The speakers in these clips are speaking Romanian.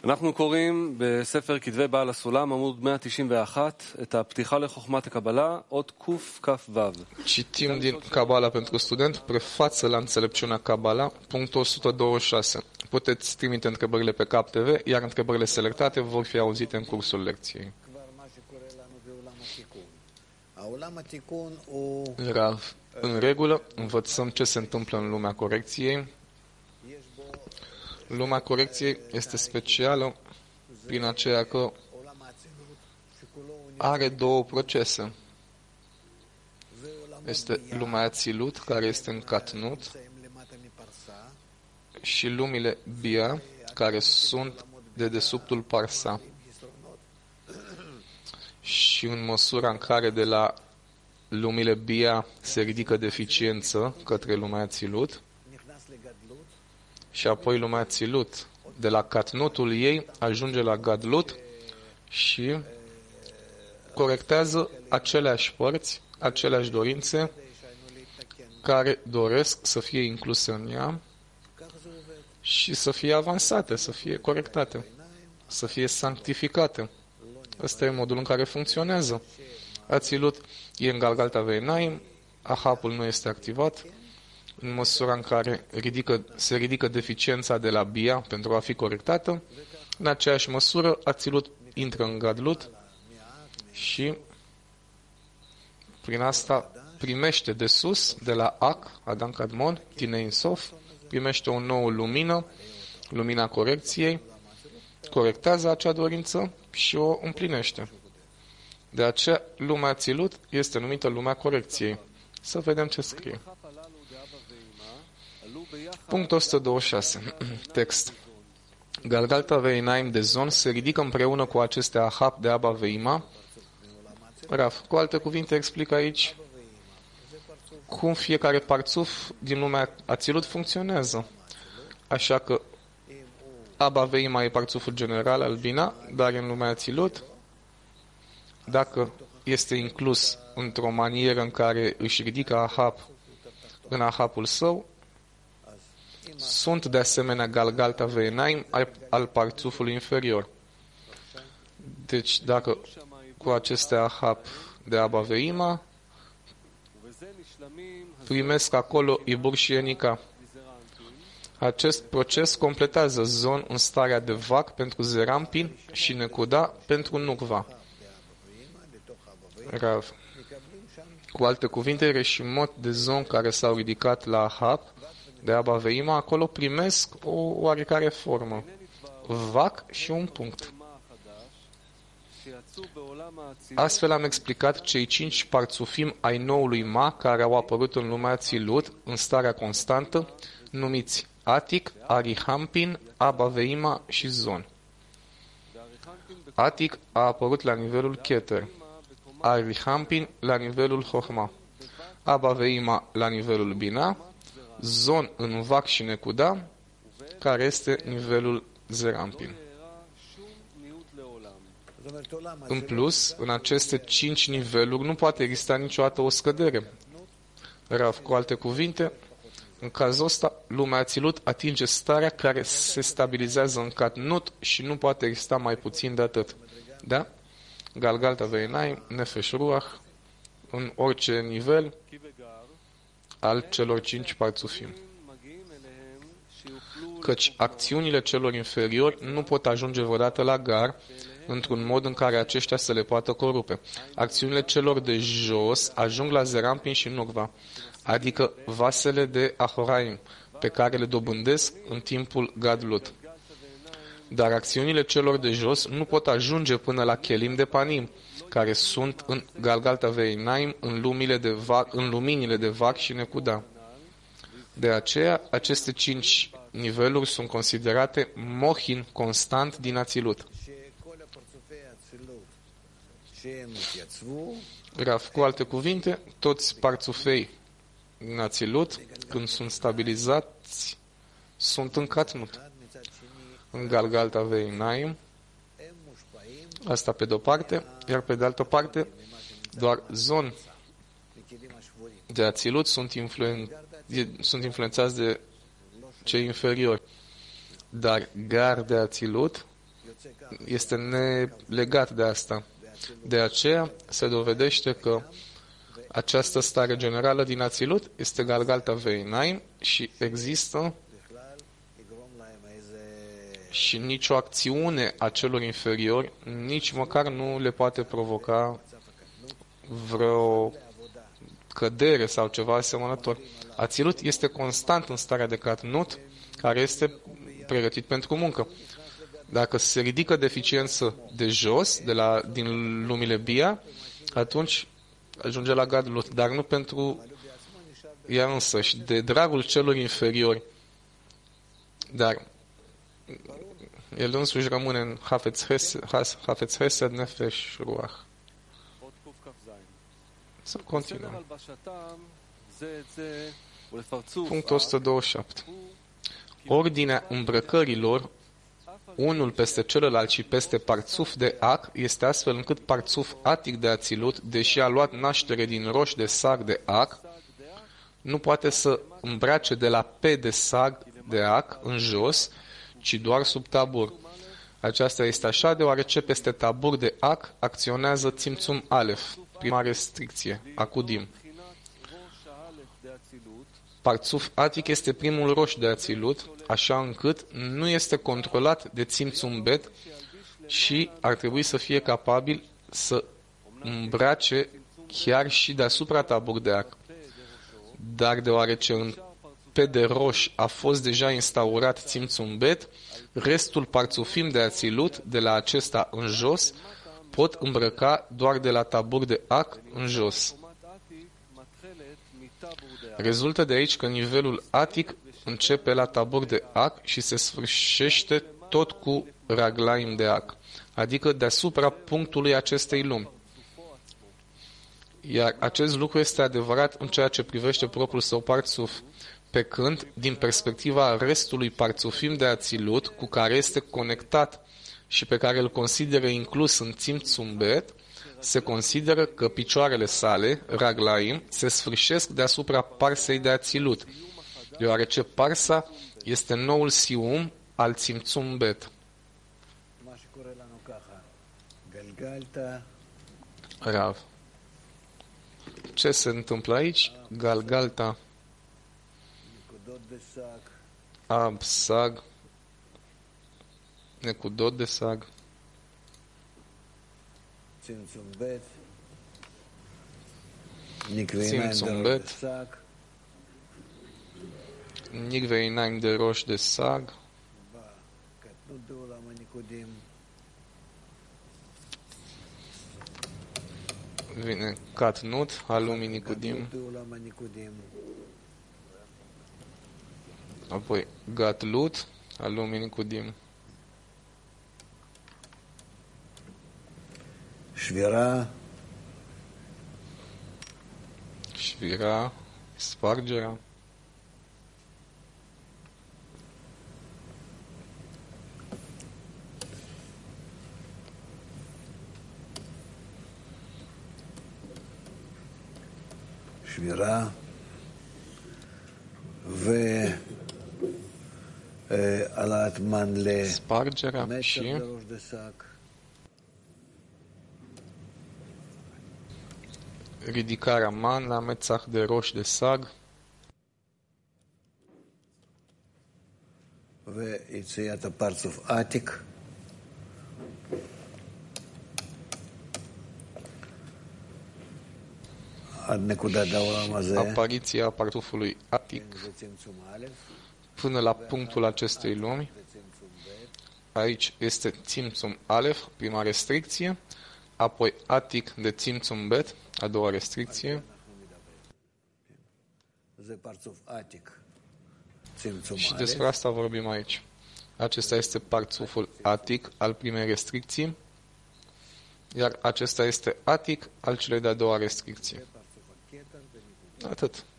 אנחנו קוראים בספר כתבי בעל הסולם, עמוד 191, את הפתיחה לחוכמת הקבלה, אות קכ"ו. Citim din Cabala pentru student, prefață la înțelepciunea Cabala, punctul 126. Puteți trimite întrebările pe Cap TV, iar întrebările selectate vor fi auzite în cursul lecției. Rav, în regulă, învățăm ce se întâmplă în lumea corecției. Lumea corecției este specială prin aceea că are două procese. Este lumea Atzilut, care este în Katnut, și lumile Bia, care sunt de dedesubtul Parsa. Și în măsura în care de la lumile Bia se ridică deficiență către lumea Atzilut, și apoi lumea Atzilut, de la Katnutul ei, ajunge la Gadlut și corectează aceleași părți, aceleași dorințe care doresc să fie incluse în ea și să fie avansate, să fie corectate, să fie sanctificate. Ăsta e modul în care funcționează. Atzilut e în Galgalta Veinaim, Ahapul nu este activat. În măsura în care se ridică deficiența de la Bia pentru a fi corectată, în aceeași măsură Atzilut intră în Gadlut și prin asta primește de sus, de la Ak, Adam Kadmon, Tinei Sof, primește o nouă lumină, lumina corecției, corectează acea dorință și o împlinește. De aceea, lumea Atzilut este numită lumea corecției. Să vedem ce scrie. Punctul 126. Text. Galgalta Veinaim de Zon se ridică împreună cu aceste Ahab de Abba Veima. Raf, cu alte cuvinte, explică aici cum fiecare parțuf din lumea Atzilut funcționează. Așa că Abba Veima e parțuful general al Bina, dar în lumea Atzilut, dacă este inclus într-o manieră în care își ridică Ahab în Ahabul său, sunt de asemenea Galgalta Veinaim al parțufului inferior. Deci dacă cu aceste Ahab de Abba Veima primesc acolo Ibur și Enica. Acest proces completează Zon în starea de Vac pentru Zerampin și Nekuda pentru Nukva. Rav. Cu alte cuvinte, Reșimot de Zon care s-au ridicat la Ahab de Abba Veima, acolo primesc o oarecare formă. Vac și un punct. Astfel am explicat cei 5 parțufim ai noului Ma care au apărut în lumea Atzilut, în starea constantă, numiți Atic, Arihampin, Abba Veima și Zon. Atic a apărut la nivelul Keter, Arihampin la nivelul Hochma, Abba Veima la nivelul Bina, Zon în Vac și Nekuda, care este nivelul Zerampin. În plus, în aceste 5 niveluri nu poate exista niciodată o scădere. Rav, cu alte cuvinte, în cazul ăsta, lumea Atzilut atinge starea care se stabilizează în Katnut și nu poate exista mai puțin de atât. Da? Galgalta Veinaim, Nefesh Ruach, în orice nivel al celor 5 parțufim. Căci acțiunile celor inferiori nu pot ajunge vreodată la Gar într-un mod în care aceștia să le poată corupe. Acțiunile celor de jos ajung la Zerampin și Nukva, adică vasele de Ahoraim, pe care le dobândesc în timpul Gadlut. Dar acțiunile celor de jos nu pot ajunge până la Kelim de Panim, care sunt în Galgalta Veinaim, în luminile de Vac și Nekuda. De aceea, aceste 5 niveluri sunt considerate mohin constant din Atzilut. Rav, cu alte cuvinte, toți parțufei din Atzilut, când sunt stabilizați, sunt în Katnut, în Galgalta Veinaim. Asta pe de-o parte, iar pe de altă parte, doar Zon de Atzilut sunt influențați de cei inferiori. Dar Gar de Atzilut este nelegat de asta. De aceea se dovedește că această stare generală din Atzilut este Galgalta Veinaim și există și nicio acțiune a celor inferiori nici măcar nu le poate provoca vreo cădere sau ceva asemănător. Atzilut este constant în starea de Katnut, care este pregătit pentru muncă. Dacă se ridică deficiență de jos, din lumile Bia, atunci ajunge la Gadlut, dar nu pentru ea însăși, de dragul celor inferiori. Dar el însuși rămâne în Hafetz Hesed, Nefesh, Ruach. Să continuăm. Punctul 127. Ordinea îmbrăcărilor, unul peste celălalt și peste parțuf de ac, este astfel încât parțuf atic de Atzilut, deși a luat naștere din roș de sag de ac, nu poate să îmbrace de la P de sag de ac în jos, ci doar sub tabur. Aceasta este așa deoarece peste tabur de ac acționează Tzimtzum Alef, prima restricție, Akudim. Parțuf atic este primul roș de Atzilut, așa încât nu este controlat de Tzimtzum Bet și ar trebui să fie capabil să îmbrace chiar și deasupra tabur de ac. Dar deoarece în P de roș a fost deja instaurat Tzimtzum Bet, restul parțufim de Atzilut, de la acesta în jos, pot îmbrăca doar de la tabur de ac în jos. Rezultă de aici că nivelul atic începe la tabur de ac și se sfârșește tot cu raglaim de ac, adică deasupra punctului acestei lumi. Iar acest lucru este adevărat în ceea ce privește propriul său parțuf, pe când, din perspectiva restului parțufim de Atzilut, cu care este conectat și pe care îl consideră inclus în Tzimtzum Bet, se consideră că picioarele sale, raglaim, se sfârșesc deasupra parsei de Atzilut, deoarece parsa este noul sium al Tzimtzum Bet. Rav. Ce se întâmplă aici? Galgalta, Ab, Sag, Nekudot de Sag, Tzimtzum Bet, Nigveinaim de roș de Sag, vine Katnut al lumii Nikudim, apoi Gatlut al lumii Nikudim, Shvira, spargerea, שבירה והעלאת מן spargerea למצח și בראש דסק, ridicarea man la mețach de roș de sag, ויציאת הפרצוף עתיק, עד נקודת העולם הזה, apariția parțufului atic זה צמצום א', până la punctul acestei lumi. Aici este Tzimtzum Alef, prima restricție, apoi atic de Tzimtzum Bet, a doua restricție, זה פרצוף עתיק, צמצום și א', despre asta vorbim aici. Acesta este parțuful atic al primei restricții, iar acesta este atic al celei de-a doua restricții. Atât.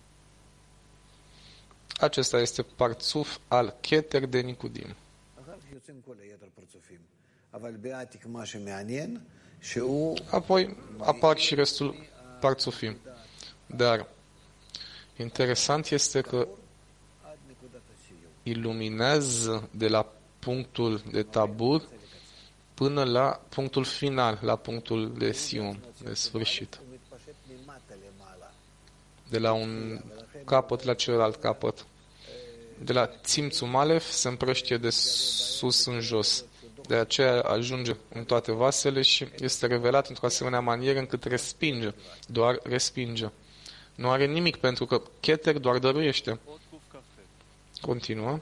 Acesta este parțuf al Keter de Nikudim. אחר כך יוצאים כל היתר פרצופים. אבל בעתיק מה שמעניין, שהוא Apoi apar și restul parțufim. Dar interesant este că עד נקודת הסיום. iluminează de la punctul de tabur până la punctul final, la punctul de Sion, de sfârșit. De la un capăt la celălalt capăt. De la Tzimtzum Alef se împrăștie de sus în jos. De aceea ajunge în toate vasele și este revelat într-o asemenea manieră încât respinge, doar respinge. Nu are nimic pentru că Keter doar dăruiește. Continuă.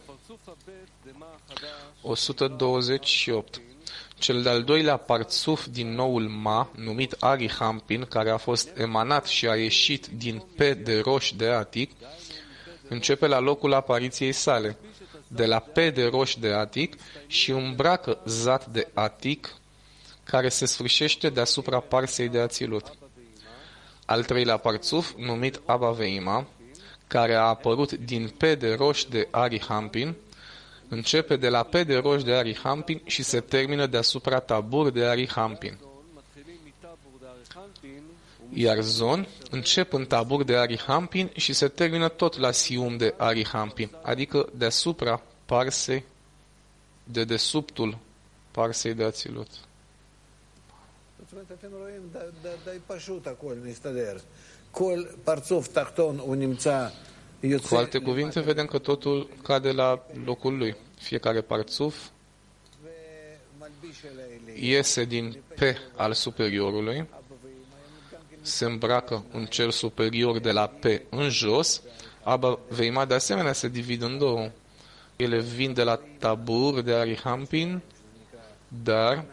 128. Cel de-al doilea parțuf din noul Ma, numit Arihampin, care a fost emanat și a ieșit din P de roș de Atic, începe la locul apariției sale, de la P de roș de Atic și îmbracă Zat de Atic, care se sfârșește deasupra parsei de Atzilut. Al treilea parțuf, numit Abba Veima, care a apărut din P de roș de Arihampin, începe de la P de roș de Arihampin și se termină deasupra Tabur de Arihampin. Iar Zon încep în Tabur de Arihampin și se termină tot la Sium de Arihampin, adică deasupra parsei, de dedesubtul parsei de Atzilut. אתם רואים, די פשוט הכל מסתדר. כל פרצוף תחתון הוא נמצא יוצא... Cu alte cuvinte, vedem că totul cade la locul lui. Fiecare parțuf iese din P al superiorului, se îmbracă în cel superior de la P în jos. Abba Veima de asemenea se divid în două. Ele vin de la Tabur de Arihampin, dar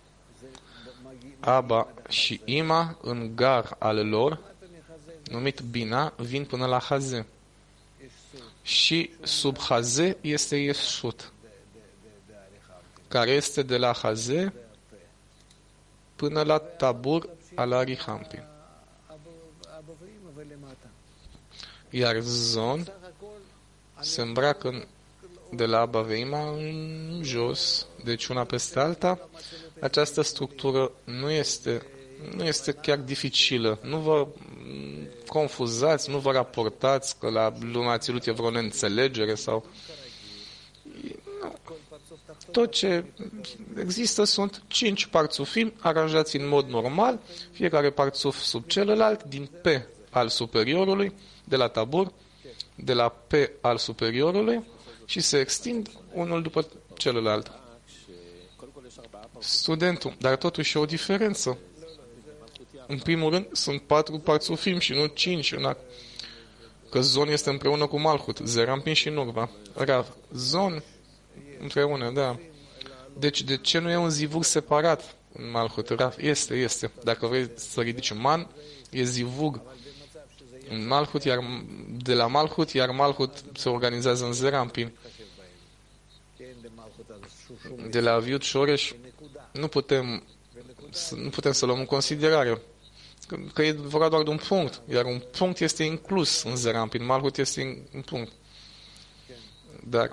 Abba și Ima, în gar al lor, numit Bina, vin până la Haze. Și sub Haze este Yeshut, care este de la Haze până la Tabur al Arihampin. Iar Zon se îmbracă de la Abba Veima în jos, deci una peste alta. Această structură nu este chiar dificilă. Nu vă confuzați, nu vă raportați că la lumea Atzilut e vreo neînțelegere sau... Nu. Tot ce există sunt 5 parțufim aranjați în mod normal, fiecare parțuf sub celălalt, din P al superiorului, de la Tabur, de la P al superiorului și se extind unul după celălalt. Studentul, dar totuși e o diferență. În primul rând, sunt 4 parțufim și nu 5. Că Zon este împreună cu Malhut, Zerampin și Nurva. Rav, Zon împreună, da. Deci, de ce nu e un zivug separat în Malhut? Rav, este. Dacă vrei să ridici Man, e zivug în Malhut, iar de la Malhut, iar Malhut se organizează în Zerampin. De la Aviut Shoresh nu putem să luăm în considerare că e vorba doar de un punct, iar un punct este inclus în Zerampin, Malhut este un punct. Dar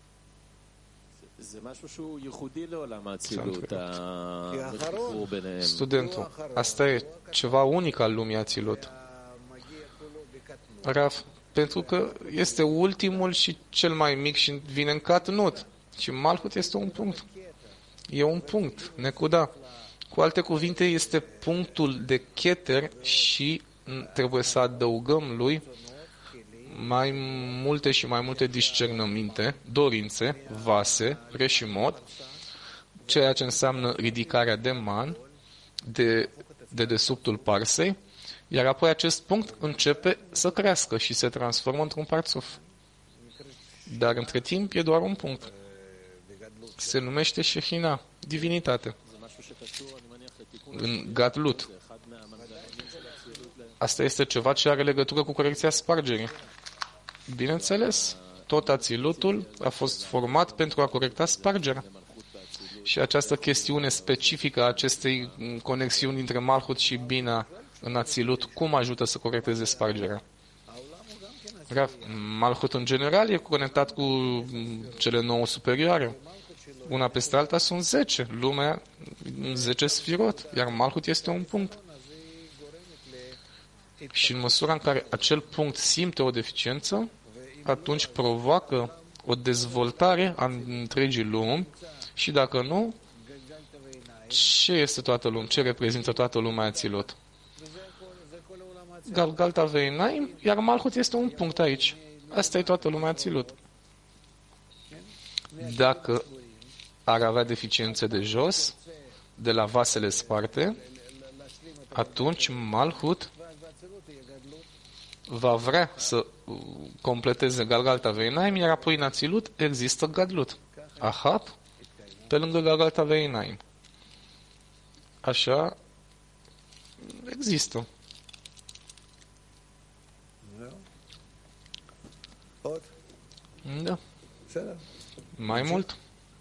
studentul, asta e ceva unic al lumii Atzilut. Raf, pentru că este ultimul și cel mai mic și vine în Catnut. Și Malhut este un punct. E un punct, Nekuda. Cu alte cuvinte, este punctul de Keter și trebuie să adăugăm lui mai multe și mai multe discernăminte, dorințe, vase, reșimot, ceea ce înseamnă ridicarea de man, de dedesubtul parsei, iar apoi acest punct începe să crească și se transformă într-un parțuf. Dar între timp e doar un punct. Se numește Shehina, divinitate, în Gadlut. Asta este ceva ce are legătură cu corecția spargerii. Bineînțeles, tot Atzilutul a fost format pentru a corecta spargerea. Și această chestiune specifică a acestei conexiuni dintre Malhut și Bina în Atzilut, cum ajută să corecteze spargerea? Malhut în general e conectat cu cele 9 superioare. Una peste alta sunt 10. Lumea 10 sfirot, iar Malhut este un punct. Și în măsura în care acel punct simte o deficiență, atunci provoacă o dezvoltare a întregii lumi și dacă nu, Ce este toată lumea? Ce reprezintă toată lumea Atzilut? Galgalta Veinaim, iar Malhut este un punct aici. Asta e toată lumea Atzilut. Dacă ar avea deficiențe de jos, de la vasele sparte, atunci Malhut va vrea să completeze Galgalta Veinaim, iar apoi în Atzilut există Gadlut. Ahab, pe lângă Galgalta Veinaim. Așa există. Da. Mai mult?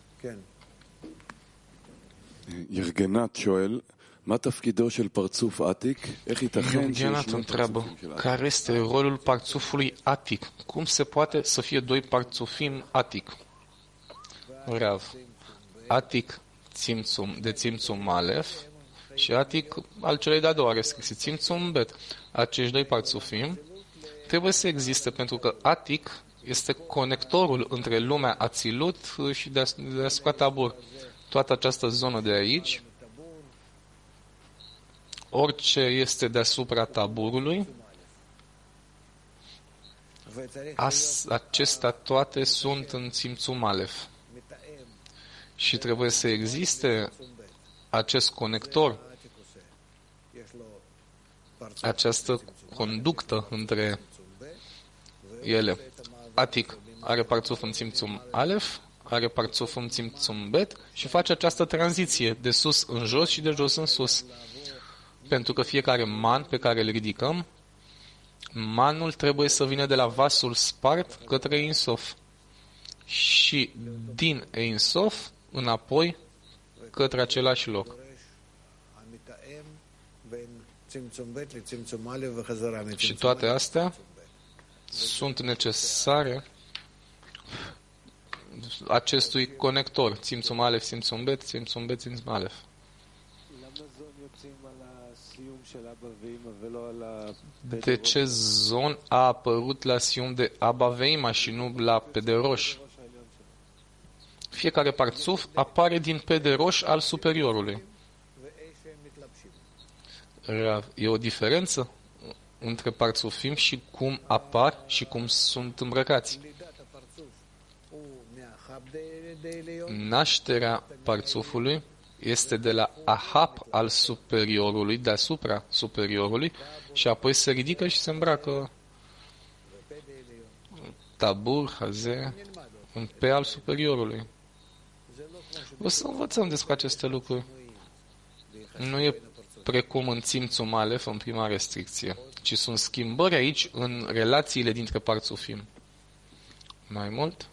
ירגנת שואל, מה תפקידו של פרצוף עתיק? איך ייתכן Genat întreabă, care este rolul parțufului Atic? Cum se poate să fie doi parțufim Atic? Rav. Atic de țimțum Alef și Atic al celei de-a doua restricții, țimțum Bet. Acești doi parțufim trebuie să existe pentru că Atic este conectorul între lumea Atzilut și deasupra Tabur. Toată această zonă de aici, orice este deasupra Taburului, acestea toate sunt în țimțum Alef. Și trebuie să existe acest conector, această conductă între ele. Atic are parțuf în țimțum Alef, are parțuf în țimțum Bet și face această tranziție de sus în jos și de jos în sus. Pentru că fiecare man pe care îl ridicăm, manul trebuie să vină de la vasul spart către Ein Sof și din Ein Sof înapoi către același loc. Și toate astea sunt necesare acestui conector, țimțum Alef, țimțum Bet, țimțum Bet, țimțum Alef. De ce zon a apărut la sium de Abba Veima și nu la Pederoș? Fiecare parțuf apare din Pederoș al superiorului. E o diferență între parțufim și cum apar și cum sunt îmbrăcați. Nașterea parțufului este de la Ahab al superiorului, deasupra superiorului, și apoi se ridică și se îmbracă Tabur, Haze, în pe al superiorului. O să învățăm despre aceste lucruri. Nu e precum în țimțum Alef, în prima restricție, ci sunt schimbări aici în relațiile dintre parțufim. Mai mult?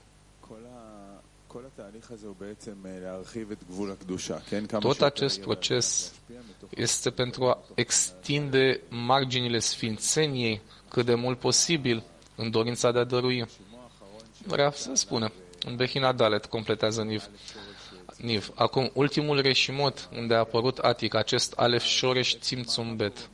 Tot acest proces este pentru a extinde marginile sfințeniei cât de mult posibil în dorința de a dărui. Vreau să spune, în Behina Dalet completează Niv. Acum, ultimul reșimot unde a apărut Atic, acest Alef Shoresh Tzimtzum Bet.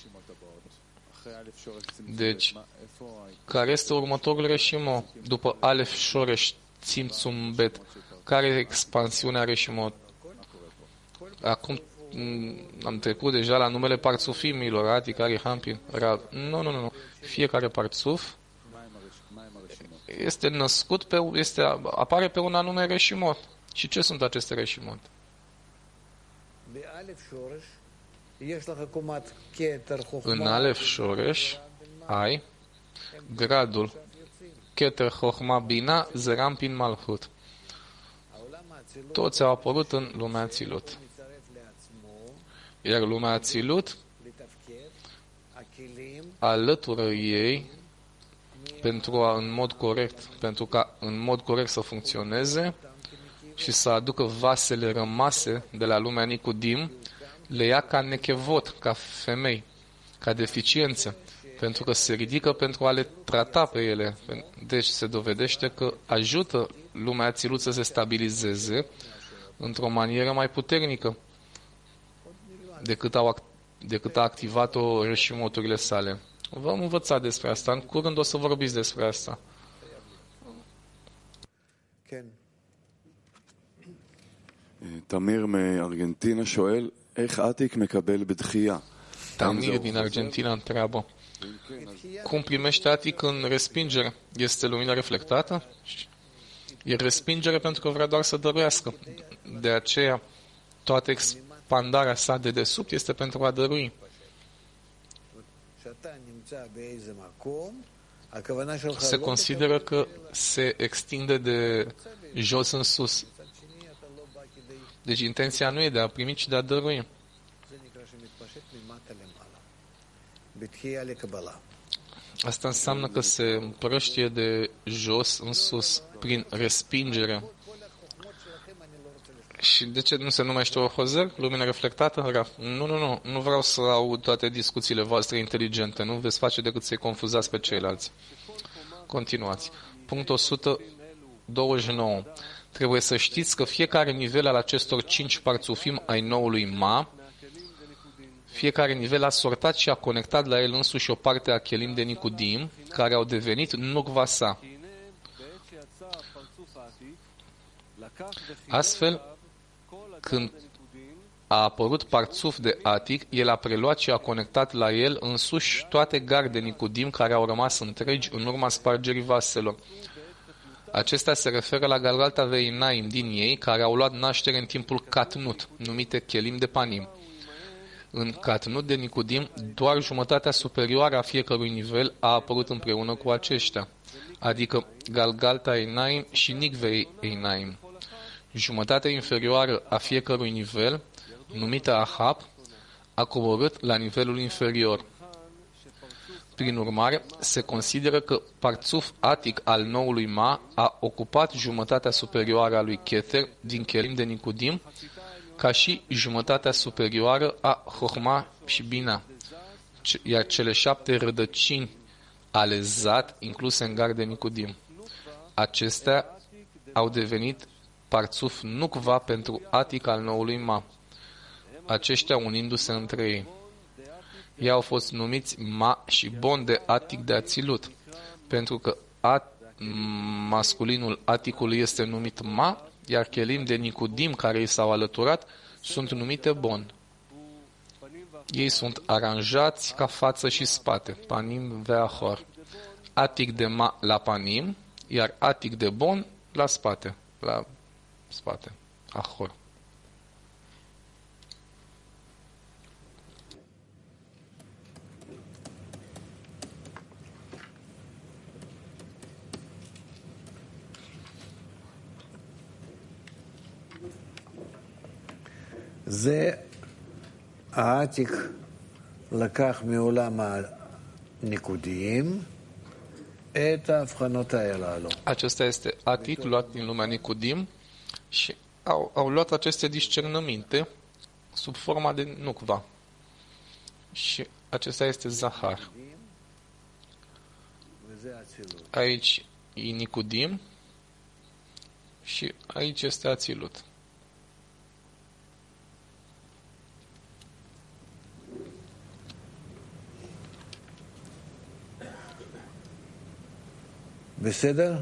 Deci, care este următorul reșimot după Alef Shoresh Tzimtzum Bet? Care e expansiunea reșimot? Acum am trecut deja la numele parțufimilor, Atic, Ari, Hampin, Rav. Nu. Fiecare parțuf este născut, apare pe un anume reșimot. Și ce sunt aceste reșimot? În Alef Shoresh ai gradul Keter Chochma Bina Zerampin Malchut. Toți au apărut în lumea Atzilut. Iar lumea Atzilut alătură ei pentru ca în mod corect să funcționeze și să aducă vasele rămase de la lumea Nicudim, le ia ca nechevot, ca femei, ca deficiențe, pentru că se ridică pentru a le trata pe ele. Deci se dovedește că ajută lumea Atzilut să se stabilizeze într-o manieră mai puternică decât a activat-o reșimoturile sale. Vom învăța despre asta. În curând o să vorbiți despre asta. תמיר מארגנטינה שואל, איך עתיק מקבל בדחייה? Tamir din Argentina întreabă, cum primește Atic în respingere? Este lumina reflectată? E respingere pentru că vrea doar să dăruiască. De aceea, toată expandarea sa de desubt este pentru a dărui. Se consideră că se extinde de jos în sus. Deci intenția nu e de a primi, ci de a dărui. Asta înseamnă că se împrăștie de jos în sus prin respingere. Și de ce nu se numește Orhozer? Lumina reflectată? Nu vreau să aud toate discuțiile voastre inteligente. Nu veți face decât să-i confuzați pe ceilalți. Continuați. Punctul 129. Trebuie să știți că fiecare nivel al acestor 5 parțufim ai noului Ma, fiecare nivel a sortat și a conectat la el însuși o parte a chelim de Nicudim, care au devenit Nukva sa. Astfel, când a apărut parțuf de Atic, el a preluat și a conectat la el însuși toate gari de Nicudim care au rămas întregi în urma spargerii vaselor. Acestea se referă la Galgalta Veinaim din ei, care au luat naștere în timpul Catnut, numite chelim de Panim. În Catnut de Nicudim, doar jumătatea superioară a fiecărui nivel a apărut împreună cu aceștia, adică Galgalta Einaim și Nigvei Einaim. Jumătatea inferioară a fiecărui nivel, numită Ahab, a coborât la nivelul inferior. Prin urmare, se consideră că parțuf Atic al noului Ma a ocupat jumătatea superioară a lui Keter din chelim de Nicudim, ca și jumătatea superioară a Hochma și Bina, iar cele 7 rădăcini ale Zat, incluse în gar de Nicudim. Acestea au devenit parțuf Nukva pentru Atic al noului Ma, aceștia unindu-se între ei. Ei au fost numiți Ma și Bon de Atic de Ațilut, pentru că masculinul Aticului este numit Ma, iar chelim de Nicudim care i s-au alăturat sunt numite Bon. Ei sunt aranjați ca față și spate, Panim ve'achor. Atic de Ma la Panim, iar Atic de Bon la spate, Achor. זה העתיק לקח מעולם הניקודיים את ההבחנות הללו. Acesta este Atic luat din lumea Nicudim și au luat aceste discernăminte sub forma de Nukva. Și acesta este Zahar. Aici e Nicudim și aici este Ațilut. בסדר?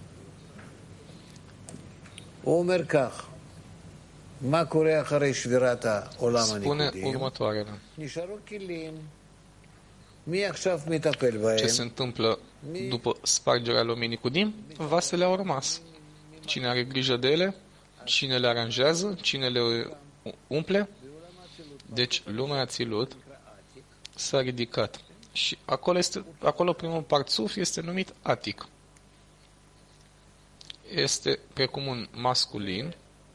הוא אומר כך, מה קורה אחרי שבירת העולם הניקודים? נשארו כלים, מי עכשיו מטפל בהם? Ce se întâmplă după spargerea lumii Nicudim? Vasele au rămas. Cine are grijă de ele? Cine le aranjează? Cine le umple? Deci lumea Ațilut s-a ridicat. Și acolo primul parțuf este numit Atic. Este precum un masculin.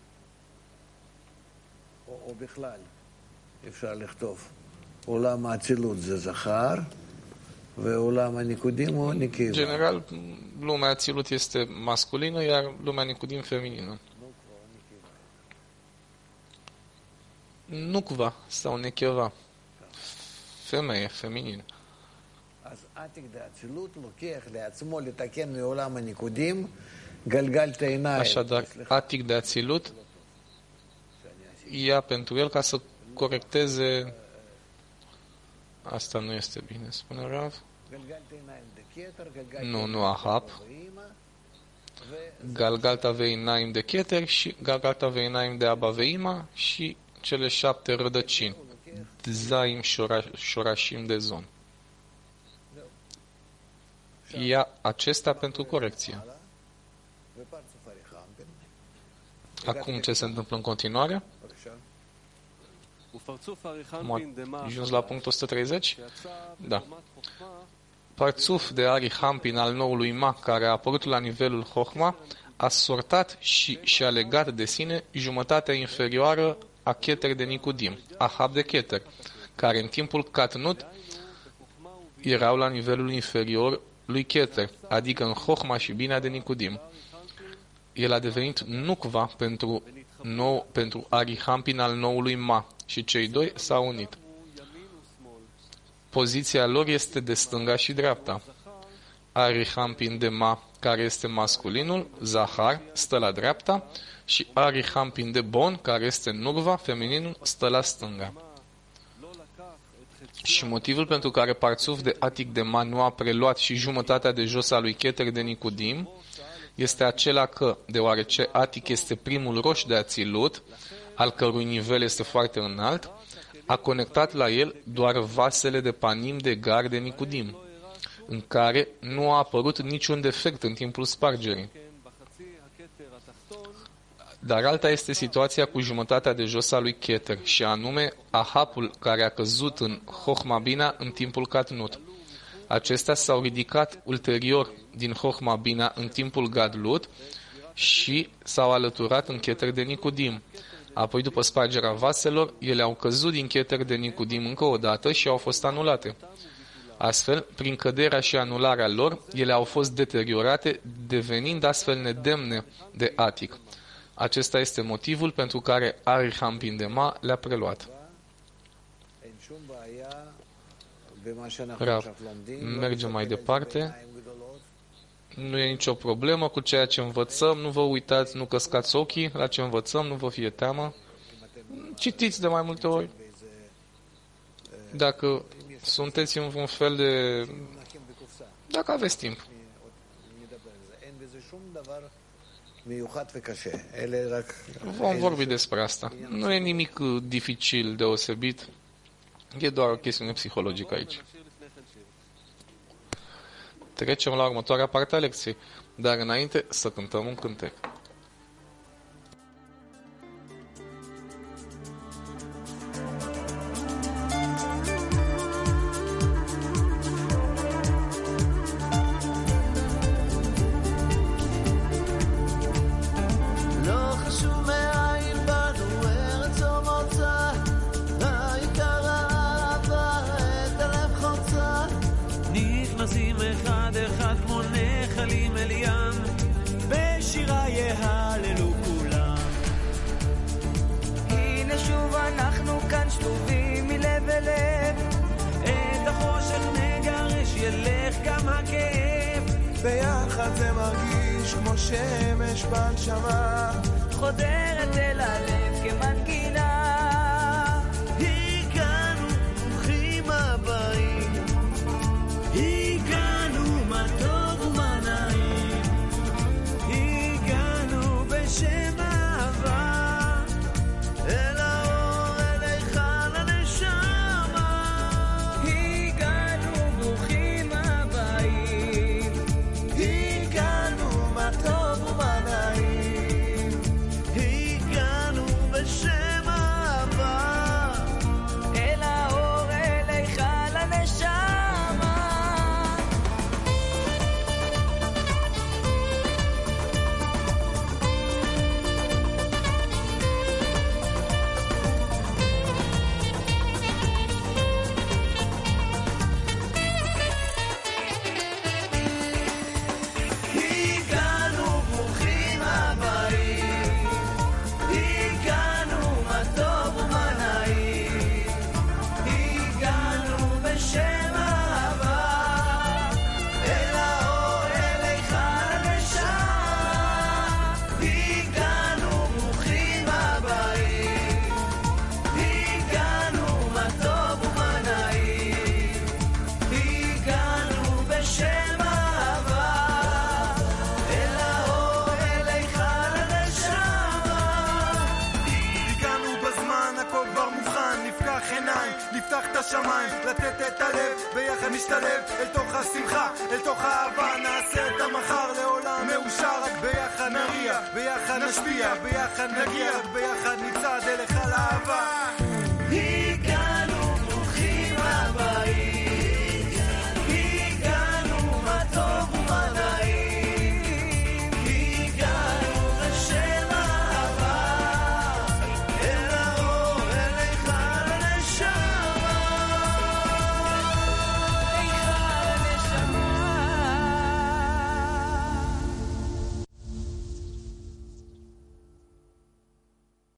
או בכלל, אפשר לכתוב. עולם האצילות זה זכר, ועולם הניקודים הוא נקבה. General, lumea Ațilut este masculină, iar lumea Nicudim feminină. Nukva sau necheva. Femeie, feminin. אז עתיק דאצילות לוקח לעצמו לתקן מעולם הניקודים גלגל תעיניים. Așadar, Atic de Ațilut ia pentru el ca să corecteze. Asta nu este bine, spune Rav. Nu Ahab. Galgalta Veinaim de Keter și Galgalta Veinaim de Abba Veima și cele 7 rădăcini, Zaim Shorașim de Zon. Ia acesta pentru corecție. Acum ce se întâmplă în continuare? Am ajuns la punctul 130? Da. Parțuf de Ari Hampin al noului Ma, care a apărut la nivelul Chochma, a sortat și și-a legat de sine jumătatea inferioară a Keter de Nicudim, Ahab de Keter, care în timpul Katnut erau la nivelul inferior lui Keter, adică în Chochma și Bina de Nicudim. El a devenit Nukva pentru Ari Hampin al noului Ma și cei doi s-au unit. Poziția lor este de stânga și dreapta. Ari Hampin de Ma, care este masculinul, Zahar, stă la dreapta, și Ari Hampin de Bon, care este Nurva, femininul, stă la stânga. Și motivul pentru care Parțuf de Atic de Ma nu a preluat și jumătatea de jos a lui Keter de Nicudim este acela că, deoarece Atic este primul roș de Atzilut, al cărui nivel este foarte înalt, a conectat la el doar vasele de panim de gar de Nicudim, în care nu a apărut niciun defect în timpul spargerii. Dar alta este situația cu jumătatea de jos a lui Keter, și anume Ahapul care a căzut în Chochma Bina în timpul Katnut. Acestea s-au ridicat ulterior din Chochma Bina în timpul Gadlut și s-au alăturat în Keter de Nicudim. Apoi, după spargerea vaselor, ele au căzut din Keter de Nicudim încă o dată și au fost anulate. Astfel, prin căderea și anularea lor, ele au fost deteriorate, devenind astfel nedemne de Atic. Acesta este motivul pentru care Ari Hampin de Ma le-a preluat. Mergem mai departe. Nu e nicio problemă cu ceea ce învățăm, nu vă uitați, nu căscați ochii la ce învățăm, nu vă fie teamă. Citiți de mai multe ori. Dacă sunteți în un fel de... Dacă aveți timp. Vom vorbi despre asta. Nu e nimic dificil, deosebit. E doar o chestiune psihologică aici. Trecem la următoarea parte a lecției, dar înainte să cântăm un cântec. ביחד זה מרגיש כמו שמש בנשמה חודרת אל הלב כמנגינה הגענו ברוכים הבאים הגענו מה טוב ומה נעים הגענו בשם אהבה אל האור אל היכל הנשמה הגענו ברוכים הבאים הגענו מה טוב ומה נעים הגענו בשם השמיים, לתת את הלב, ביחד נשתלב אל תוך השמחה, אל תוך האהבה, נעשה את המחר לעולם מאושר, רק ביחד נריע, ביחד נשפיע, ביחד נגיע, רק ביחד נצעד אליך לאהבה.